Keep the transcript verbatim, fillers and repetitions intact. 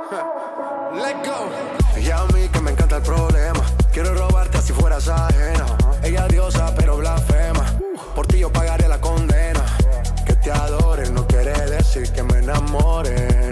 Let go. Y a mí que me encanta el problema. Quiero robarte así fueras ajena. Ella diosa pero blasfema. Por ti yo pagaré la condena. Que te adore no quiere decir que me enamore.